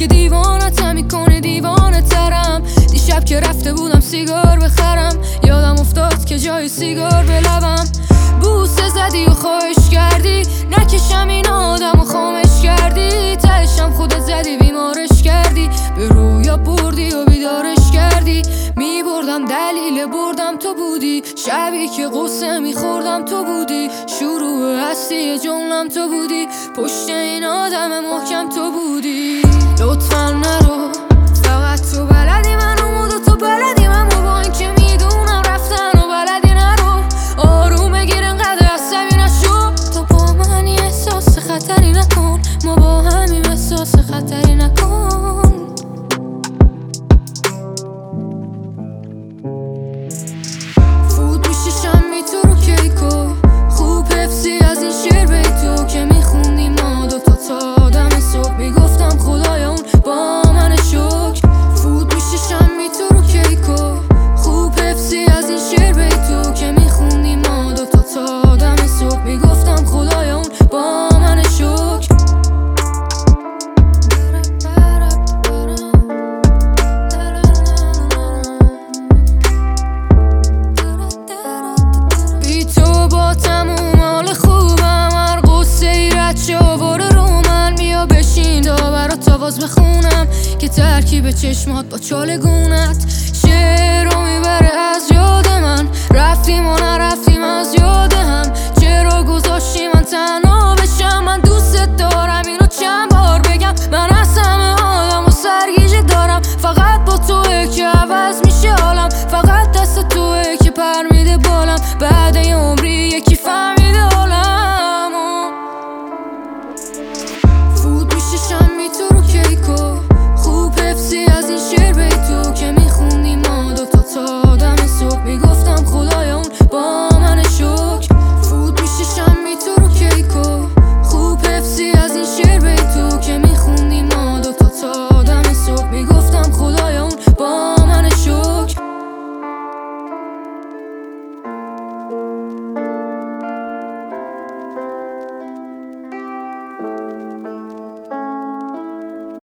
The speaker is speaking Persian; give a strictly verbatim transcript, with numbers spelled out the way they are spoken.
که دیوانتم میکنه دیوانه ترم. دیشب که رفته بودم سیگار بخرم، یادم افتاد که جای سیگار به لبم. بوسه زدی و خواهش کردی نکشم این آدم و خامش کردی. تهشم خودت زدی بیمارش کردی، به رویا بردی و بیدارش کردی. میبردم دلیل بردم تو بودی، شبی که قصه میخوردم تو بودی. شروع هستی جملم تو بودی، پشت این آدم محکم تو بودی. لطفا نرو، فقط تو بلدی منو مود و تو بلدی منو. با این که میدونم رفتن و بلدی نرو. آروم بگیر انقدر عصبی نشو، تو با منی احساس خطری نکن. ما با همیم احساس خطری نکن. فوت میشه شمی تو رو کیکو، خوب حفظی از این شعر بیتو که میخوندی ما دوتا تا دم صبح. میگفتم خدایا اون با من شکر. فوت میشه شمی تو رو کیکو، خوب حفظی از این شعر بیتو که میخوندی ما دوتا تا دم صبح. میگفتم خدایا اون با من شکر. بی تو با تموم حال خوبم، هر قصه ای رد شو برو رو من. بیا بشین دا برات آواز بخونم که ترکیب چشمات با چالگونت شعر رو میبره از یاد من. رفتیم و نرفتیم از یاد هم، چرا گذاشتی من تنها